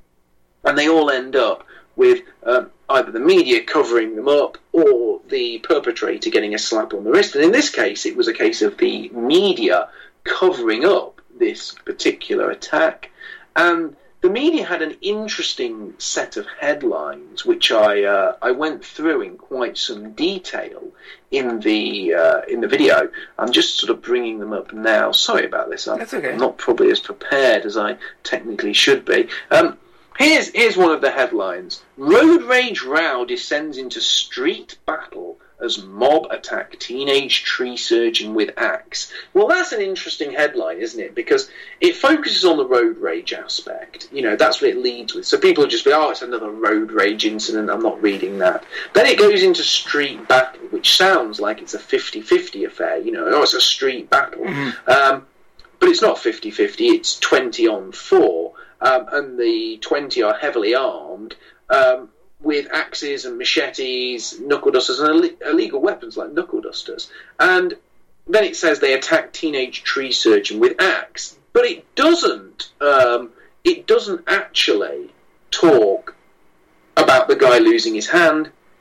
and they all end up with um, either the media covering them up or the perpetrator getting a slap on the wrist. And in this case, it was a case of the media covering up this particular attack, and the media had an interesting set of headlines, which I uh, I went through in quite some detail in the uh, in the video. I'm just sort of bringing them up now. Sorry about this. I'm, That's okay. I'm not probably as prepared as I technically should be. Um, here's here's one of the headlines: Road rage row descends into street battle as mob attack teenage tree surgeon with axe. Well, that's an interesting headline, isn't it? Because it focuses on the road rage aspect. You know, that's what it leads with. So people will just be, oh, it's another road rage incident, I'm not reading that. Then it goes into street battle, which sounds like it's a fifty-fifty affair. You know, oh, it's a street battle. Mm-hmm. Um, but it's not fifty-fifty, it's twenty on four. Um, and the twenty are heavily armed, um, with axes and machetes, knuckle dusters, and Ill- illegal weapons like knuckle dusters. And then it says they attacked teenage tree surgeon with axe, but it doesn't. Um, it doesn't actually talk about the guy losing his hand.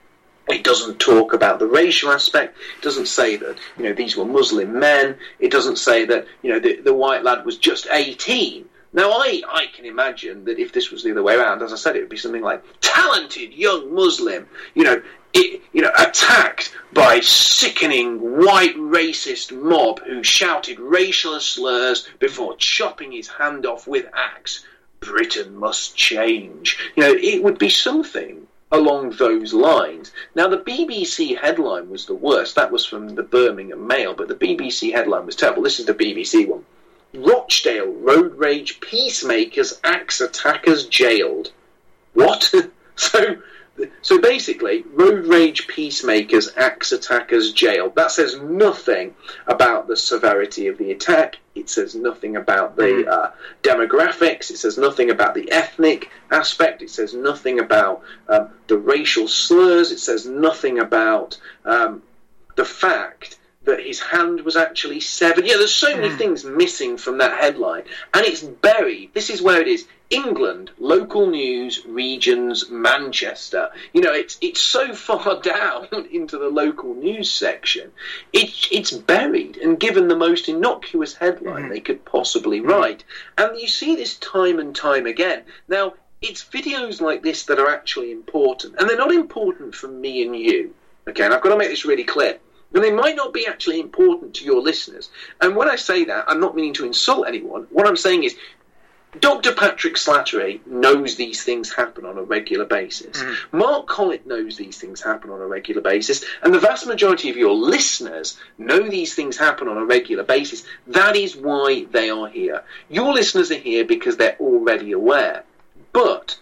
It doesn't talk about the racial aspect. It doesn't say that, you know, these were Muslim men. It doesn't say that, you know, the, the white lad was just eighteen. Now, I, I can imagine that if this was the other way around, as I said, it would be something like talented young Muslim, you know, it, you know, attacked by sickening white racist mob who shouted racial slurs before chopping his hand off with axe. Britain must change. You know, it would be something along those lines. Now, the B B C headline was the worst. That was from the Birmingham Mail, but the B B C headline was terrible. This is the B B C one. Rochdale road rage peacemakers axe attackers jailed. What? so, so basically, road rage peacemakers axe attackers jailed. That says nothing about the severity of the attack. It says nothing about the uh, demographics. It says nothing about the ethnic aspect. It says nothing about um, the racial slurs. It says nothing about um, the fact that his hand was actually severed. Yeah, there's so many things missing from that headline. And it's buried. This is where it is. England, local news, regions, Manchester. You know, it's it's so far down into the local news section. It, it's buried and given the most innocuous headline mm-hmm. they could possibly write. And you see this time and time again. Now, it's videos like this that are actually important. And they're not important for me and you. Okay, and I've got to make this really clear. And they might not be actually important to your listeners. And when I say that, I'm not meaning to insult anyone. What I'm saying is, Doctor Patrick Slattery knows these things happen on a regular basis. Mm. Mark Collett knows these things happen on a regular basis. And the vast majority of your listeners know these things happen on a regular basis. That is why they are here. Your listeners are here because they're already aware. But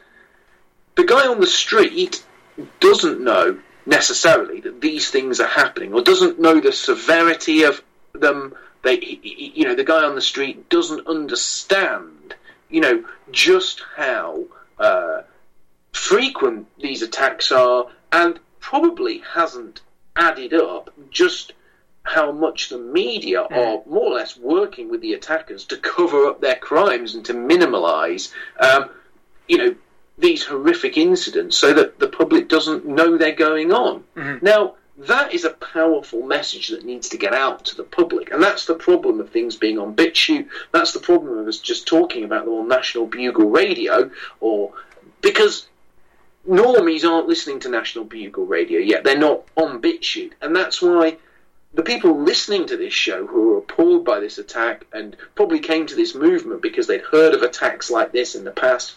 the guy on the street doesn't know necessarily that these things are happening, or doesn't know the severity of them. They, you know, the guy on the street doesn't understand, you know, just how uh, frequent these attacks are, and probably hasn't added up just how much the media are more or less working with the attackers to cover up their crimes and to minimalise, um, you know, these horrific incidents so that the public doesn't know they're going on. Mm-hmm. Now, that is a powerful message that needs to get out to the public, and that's the problem of things being on BitChute. That's the problem of us just talking about them on National Bugle Radio, or because normies aren't listening to National Bugle Radio yet. They're not on BitChute, and that's why the people listening to this show who are appalled by this attack and probably came to this movement because they'd heard of attacks like this in the past,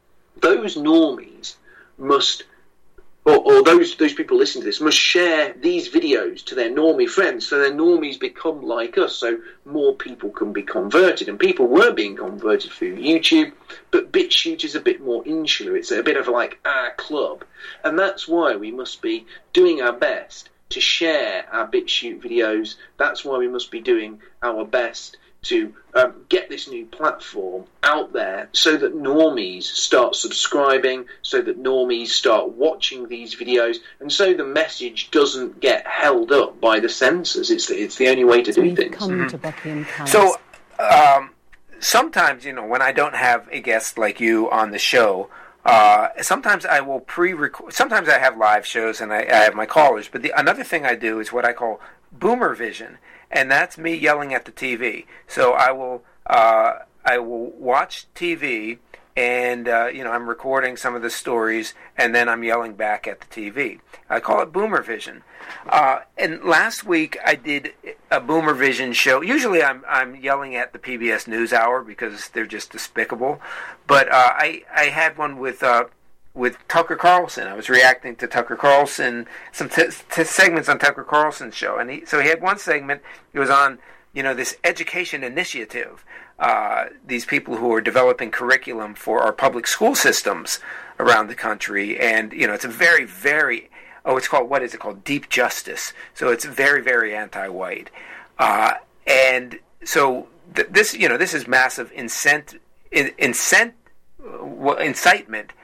those normies must, or, or those those people listening to this, must share these videos to their normie friends so their normies become like us, so more people can be converted. And people were being converted through YouTube, but BitChute is a bit more insular. It's a bit of like our club. And that's why we must be doing our best to share our BitChute videos. That's why we must be doing our best to um, get this new platform out there so that normies start subscribing, so that normies start watching these videos, and so the message doesn't get held up by the censors. It's the, it's the only way to so do things. Mm-hmm. So um, sometimes, you know, when I don't have a guest like you on the show, uh, sometimes I will pre-record. Sometimes I have live shows and I, I have my callers, but the, another thing I do is what I call boomer vision. And that's me yelling at the T V. So I will uh, I will watch T V, and uh, you know, I'm recording some of the stories, and then I'm yelling back at the T V. I call it boomer vision. Uh, and last week I did a boomer vision show. Usually I'm I'm yelling at the P B S NewsHour because they're just despicable. But uh, I I had one with. Uh, with Tucker Carlson. I was reacting to Tucker Carlson, some t- t- segments on Tucker Carlson's show. And he, so he had one segment, it was on, you know, this education initiative, uh, these people who are developing curriculum for our public school systems around the country. And, you know, it's a very, very, oh, it's called, what is it called? Deep Justice. So it's very, very anti-white. Uh, and so th- this, you know, this is massive incent, in, incent, uh, incitement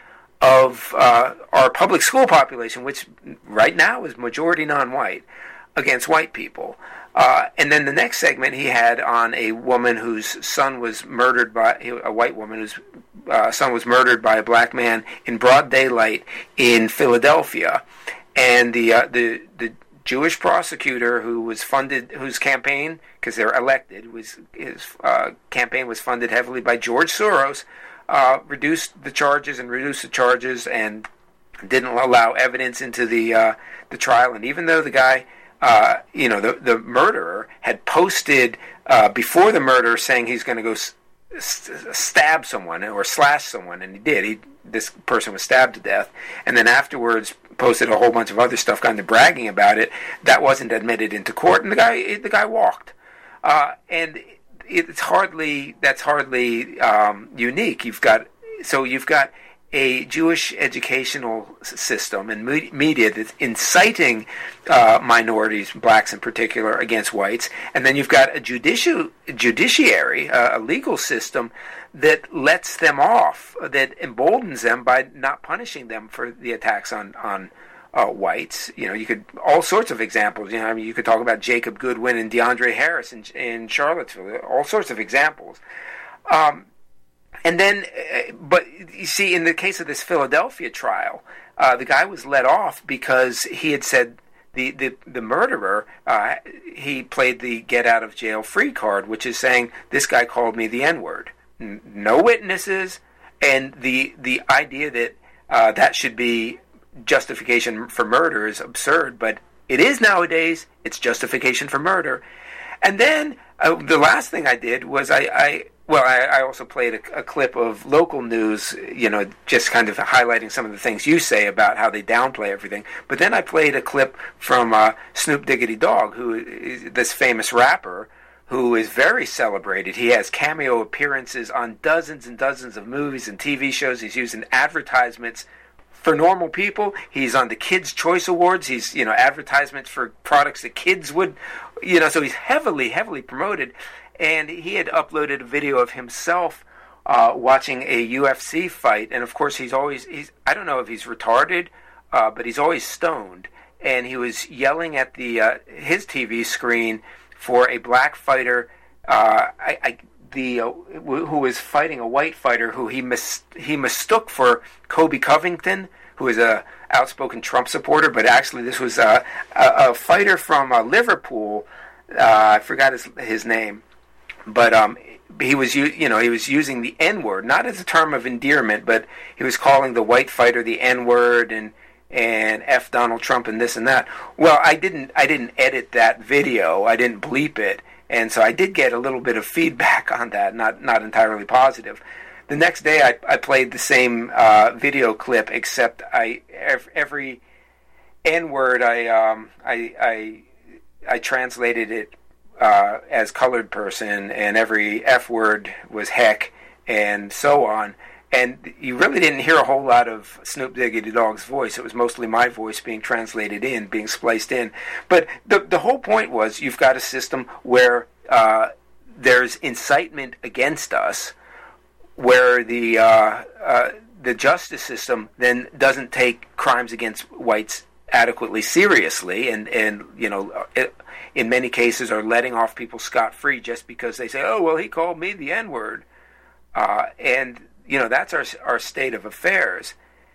of uh, our public school population, which right now is majority non-white, against white people. Uh, and then the next segment he had on a woman whose son was murdered by, a white woman whose uh, son was murdered by a black man in broad daylight in Philadelphia. and the uh, the the Jewish prosecutor who was funded, whose campaign, because they're elected, was his uh, campaign was funded heavily by George Soros, uh, reduced the charges and reduced the charges and didn't allow evidence into the uh, the trial. And even though the guy, uh, you know, the the murderer had posted uh, before the murder saying he's going to go s- s- stab someone or slash someone, and he did. He this person was stabbed to death, and then afterwards posted a whole bunch of other stuff, kind of bragging about it. That wasn't admitted into court, and the guy the guy walked. Uh, and it's hardly that's hardly um, unique. You've got so you've got a Jewish educational system and media that's inciting uh, minorities, blacks in particular, against whites, and then you've got a judici- judiciary, uh, a legal system that lets them off, that emboldens them by not punishing them for the attacks on on uh, whites. You know, you could all sorts of examples. You know, I mean, you could talk about Jacob Goodwin and DeAndre Harris in, in Charlottesville. All sorts of examples. Um, and then, uh, but you see, in the case of this Philadelphia trial, uh, the guy was let off because he had said the the, the murderer. Uh, he played the get out of jail free card, which is saying this guy called me the N-word. No witnesses, and the the idea that uh, that should be justification for murder is absurd, but it is nowadays. It's justification for murder. And then uh, the last thing I did was I, I well, I, I also played a, a clip of local news, you know, just kind of highlighting some of the things you say about how they downplay everything. But then I played a clip from uh, Snoop Diggity Dogg, who is this famous rapper, who is very celebrated. He has cameo appearances on dozens and dozens of movies and T V shows. He's using advertisements for normal people. He's on the Kids' Choice Awards. He's, you know, advertisements for products that kids would, you know, so he's heavily, heavily promoted. And he had uploaded a video of himself uh, watching a U F C fight. And, of course, he's always, he's I don't know if he's retarded, uh, but he's always stoned. And he was yelling at the uh, his T V screen for a black fighter, uh, I, I, the uh, who was fighting a white fighter who he mis- he mistook for Kobe Covington, who is a outspoken Trump supporter, but actually this was a, a, a fighter from uh, Liverpool. Uh, I forgot his his name, but um, he was u- you know he was using the N-word, not as a term of endearment, but he was calling the white fighter the N-word and. and F Donald Trump and this and that. Well, I didn't I didn't edit that video. I didn't bleep it. And so I did get a little bit of feedback on that, not not entirely positive. The next day I, I played the same uh, video clip, except I every N-word I um I I I translated it uh, as colored person, and every F word was heck, and so on. And you really didn't hear a whole lot of Snoop Diggity Dogg's voice. It was mostly my voice being translated in, being spliced in. But the the whole point was you've got a system where uh, there's incitement against us, where the uh, uh, the justice system then doesn't take crimes against whites adequately seriously, and and you know it, in many cases are letting off people scot-free just because they say, oh well, he called me the N-word, uh, and you know, that's our our state of affairs,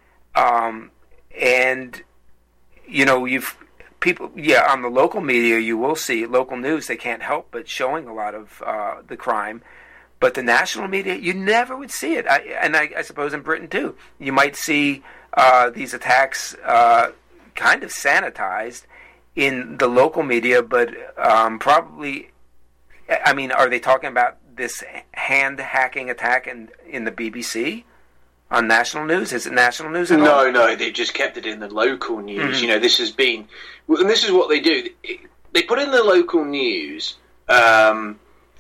um, and you know, you've people. Yeah, on the local media, you will see local news. They can't help but showing a lot of uh, the crime, but the national media, you never would see it. I, and I, I suppose in Britain too, you might see uh, these attacks uh, kind of sanitized in the local media, but um, probably. I mean, are they talking about this hand hacking attack in in the B B C on national news? Is it national news at all? No, no, they just kept it in the local news. Mm-hmm. You know, this has been, and this is what they do. They put it in the local news, um,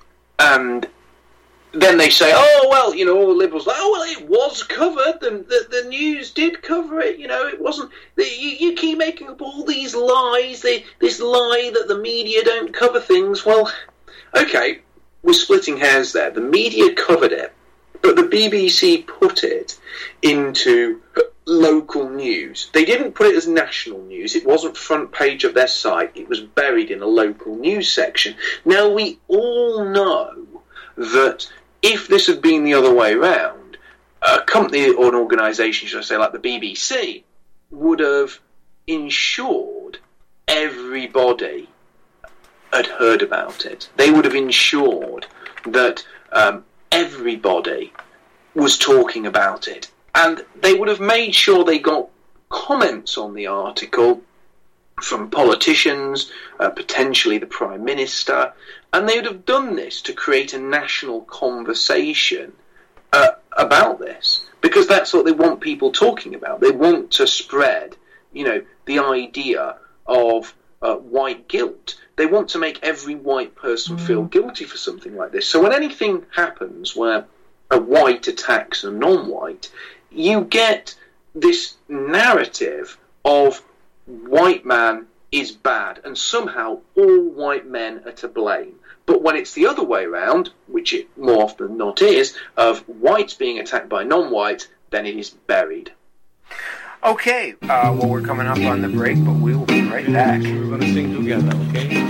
and then they say, "Oh well, you know, all the liberals like, oh well, it was covered. The the, the news did cover it. You know, it wasn't. The, you, you keep making up all these lies. They, this lie that the media don't cover things. Well, okay." We're splitting hairs there. The media covered it, but the B B C put it into local news. They didn't put it as national news. It wasn't front page of their site. It was buried in a local news section. Now, we all know that if this had been the other way around, a company or an organisation, should I say, like the B B C, would have ensured everybody had heard about it. They would have ensured that um, everybody was talking about it. And they would have made sure they got comments on the article from politicians, uh, potentially the Prime Minister, and they would have done this to create a national conversation uh, about this, because that's what they want people talking about. They want to spread, you know, the idea of uh, white guilt. They want to make every white person feel guilty for something like this. So when anything happens where a white attacks a non-white, you get this narrative of white man is bad and somehow all white men are to blame. But when it's the other way around, which it more often than not is, of whites being attacked by non-whites, then it is buried. Okay, uh, well, we're coming up on the break, but we will be right back. We're going to sing together, okay?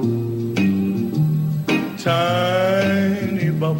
Tiny bubble.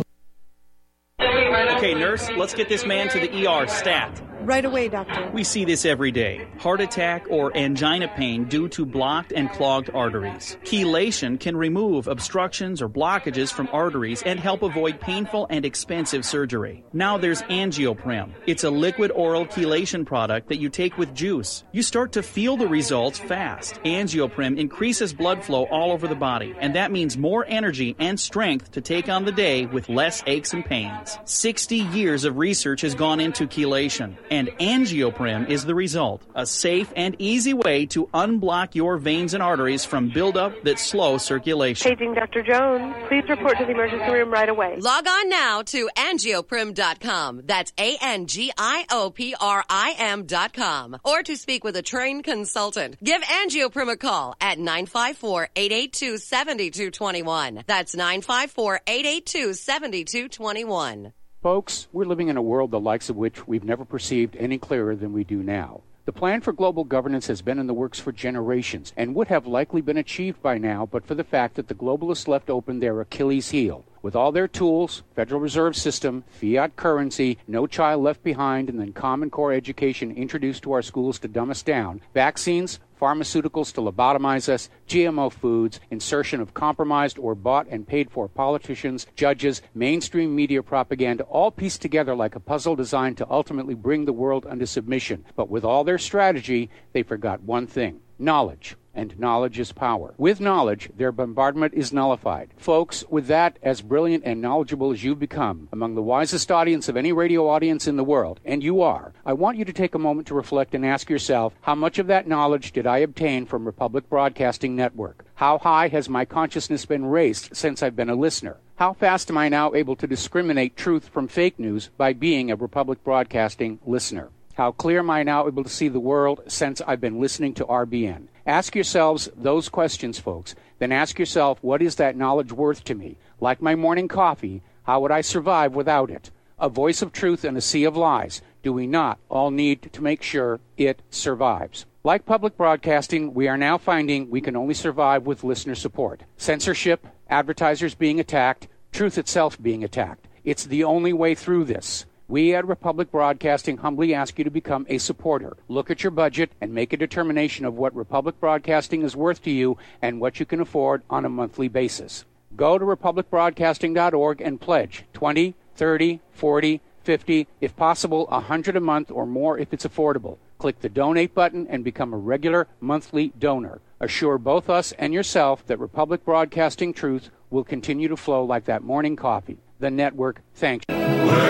Okay, nurse, let's get this man to the E R stat. Right away, doctor. We see this every day. Heart attack or angina pain due to blocked and clogged arteries. Chelation can remove obstructions or blockages from arteries and help avoid painful and expensive surgery. Now there's Angioprim. It's a liquid oral chelation product that you take with juice. You start to feel the results fast. Angioprim increases blood flow all over the body, and that means more energy and strength to take on the day with less aches and pains. sixty years of research has gone into chelation, and Angioprim is the result. A safe and easy way to unblock your veins and arteries from buildup that slow circulation. Paging Doctor Jones. Please report to the emergency room right away. Log on now to angioprim dot com. That's A N G I O P R I M dot com. Or to speak with a trained consultant. Give Angioprim a call at nine five four, eight eight two, seven two two one. That's nine five four, eight eight two, seven two two one. Folks, we're living in a world the likes of which we've never perceived any clearer than we do now. The plan for global governance has been in the works for generations and would have likely been achieved by now but for the fact that the globalists left open their Achilles heel. With all their tools, Federal Reserve System, fiat currency, no child left behind, and then Common Core education introduced to our schools to dumb us down, vaccines, pharmaceuticals to lobotomize us, G M O foods, insertion of compromised or bought and paid for politicians, judges, mainstream media propaganda, all pieced together like a puzzle designed to ultimately bring the world under submission. But with all their strategy, they forgot one thing: knowledge. And knowledge is power. With knowledge, their bombardment is nullified. Folks, with that, as brilliant and knowledgeable as you've become, among the wisest audience of any radio audience in the world, and you are, I want you to take a moment to reflect and ask yourself, how much of that knowledge did I obtain from Republic Broadcasting Network? How high has my consciousness been raised since I've been a listener? How fast am I now able to discriminate truth from fake news by being a Republic Broadcasting listener? How clear am I now able to see the world since I've been listening to R B N? Ask yourselves those questions, folks. Then ask yourself, what is that knowledge worth to me? Like my morning coffee, how would I survive without it? A voice of truth in a sea of lies. Do we not all need to make sure it survives? Like public broadcasting, we are now finding we can only survive with listener support. Censorship, advertisers being attacked, truth itself being attacked. It's the only way through this. We at Republic Broadcasting humbly ask you to become a supporter. Look at your budget and make a determination of what Republic Broadcasting is worth to you and what you can afford on a monthly basis. Go to republic broadcasting dot org and pledge twenty, thirty, forty, fifty, if possible one hundred a month or more if it's affordable. Click the donate button and become a regular monthly donor. Assure both us and yourself that Republic Broadcasting truth will continue to flow like that morning coffee. The network thanks you.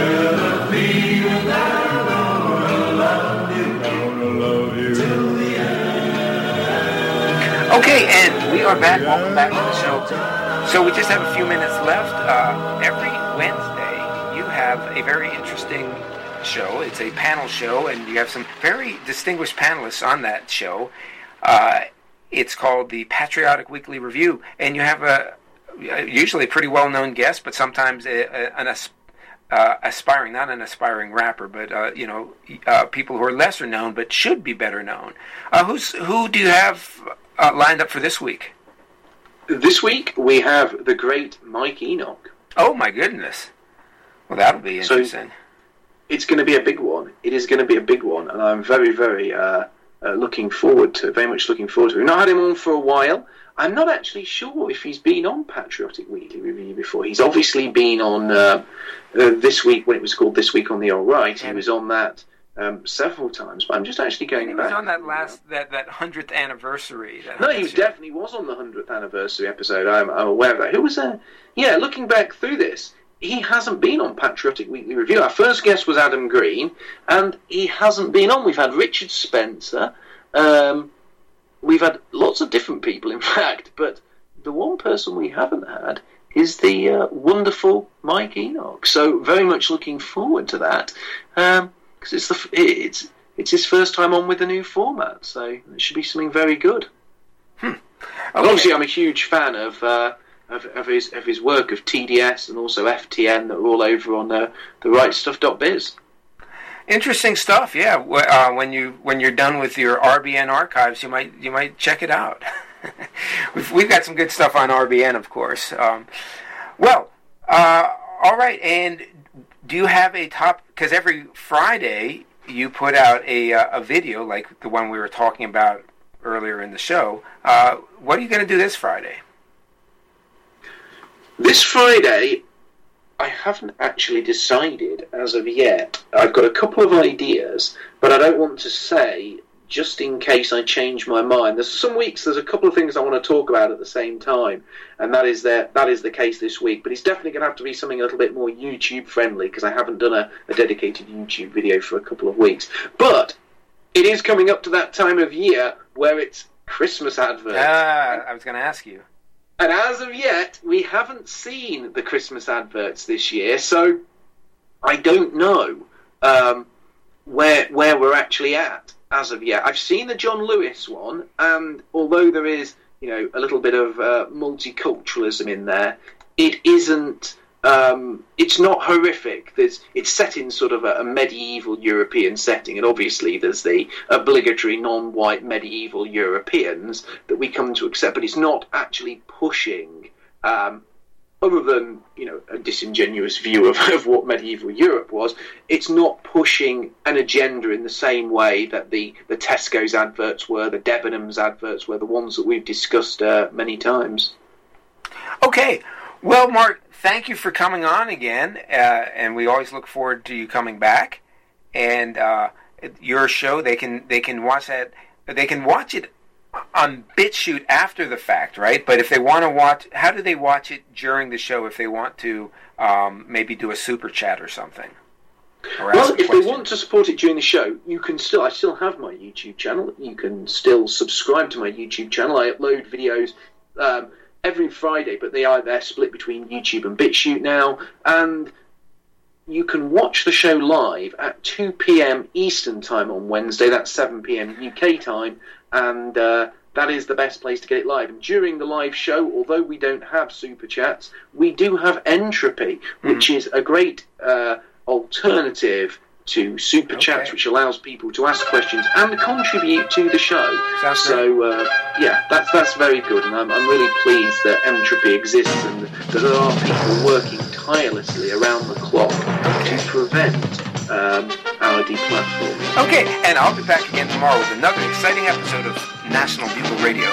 Okay, and we are back. Welcome back to the show. So we just have a few minutes left. Uh, every Wednesday, you have a very interesting show. It's a panel show, and you have some very distinguished panelists on that show. Uh, it's called the Patriotic Weekly Review, and you have a usually a pretty well-known guest, but sometimes a, a, an as, uh, aspiring, not an aspiring rapper, but uh, you know, uh, people who are lesser known but should be better known. Uh, who's who do you have uh, lined up for this week? This week we have the great Mike Enoch. Oh my goodness! Well, that'll be interesting. So it's going to be a big one. It is going to be a big one, and I'm very, very uh, uh, looking forward to. Very much looking forward to. We've not had him on for a while. I'm not actually sure if he's been on Patriotic Weekly Review before. He's obviously been on uh, uh, This Week, when it was called This Week on the All Right. He was on that um, several times. But I'm just actually going he back. He was on that last, that, that hundredth anniversary. That no, he was definitely was on the hundredth anniversary episode. I'm, I'm aware of that. Who was there? Yeah, looking back through this, he hasn't been on Patriotic Weekly Review. Our first guest was Adam Green, and he hasn't been on. We've had Richard Spencer. Um... We've had lots of different people, in fact, but the one person we haven't had is the uh, wonderful Mike Enoch. So very much looking forward to that, because um, it's the it's it's his first time on with the new format, so it should be something very good. Hmm. Okay. Obviously, I'm a huge fan of, uh, of of his of his work of T D S and also F T N that are all over on uh, the right stuff dot biz. Interesting stuff, yeah. Uh, when you when you're done with your R B N archives, you might you might check it out. we've we've got some good stuff on R B N, of course. Um, well, uh, all right. And do you have a top? Because every Friday you put out a uh, a video like the one we were talking about earlier in the show. Uh, what are you going to do this Friday? This Friday, I haven't actually decided as of yet. I've got a couple of ideas, but I don't want to say just in case I change my mind. There's some weeks, there's a couple of things I want to talk about at the same time, and that is the, that is the case this week. But it's definitely going to have to be something a little bit more YouTube friendly, because I haven't done a, a dedicated YouTube video for a couple of weeks. But it is coming up to that time of year where it's Christmas adverts. Ah, I was going to ask you. And as of yet, we haven't seen the Christmas adverts this year, so I don't know um, where where we're actually at as of yet. I've seen the John Lewis one, and although there is, you know, a little bit of uh, multiculturalism in there, it isn't. Um, it's not horrific. There's, it's set in sort of a, a medieval European setting, and obviously there's the obligatory non-white medieval Europeans that we come to accept, but it's not actually pushing, um, other than, you know, a disingenuous view of, of what medieval Europe was, it's not pushing an agenda in the same way that the, the Tesco's adverts were, the Debenhams adverts were, the ones that we've discussed uh, many times. Okay. Well, Mark, thank you for coming on again, uh, and we always look forward to you coming back. And uh, your show, they can they can watch that. They can watch it on BitChute after the fact, right? But if they want to watch, how do they watch it during the show? If they want to, um, maybe do a super chat or something. Or well, if they want to support it during the show, you can still. I still have my YouTube channel. You can still subscribe to my YouTube channel. I upload videos. Um, Every Friday, but they are they're split between YouTube and BitChute now, and you can watch the show live at two p.m. Eastern time on Wednesday. That's seven p.m. U K time, and uh, that is the best place to get it live. And during the live show, although we don't have super chats, we do have Entropy, which mm. is a great uh, alternative to super okay. chats, which allows people to ask questions and contribute to the show. Sounds so uh, yeah, that's that's very good, and I'm I'm really pleased that Entropy exists and that there are people working tirelessly around the clock to prevent um, our deplatforming. Okay, and I'll be back again tomorrow with another exciting episode of National Bugle Radio.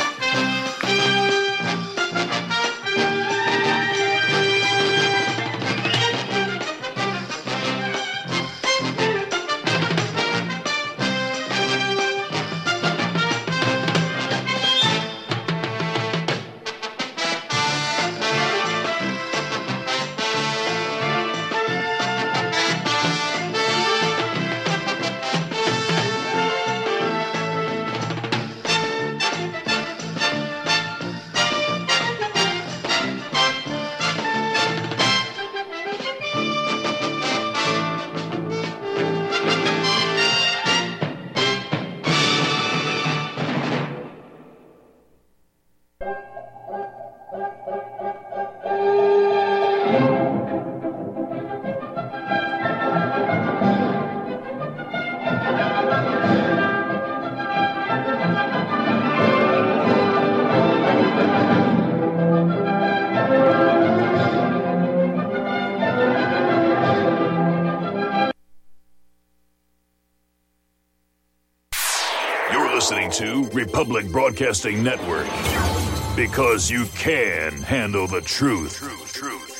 listening to Republic Broadcasting Network. Because you can handle the truth. Truth, truth.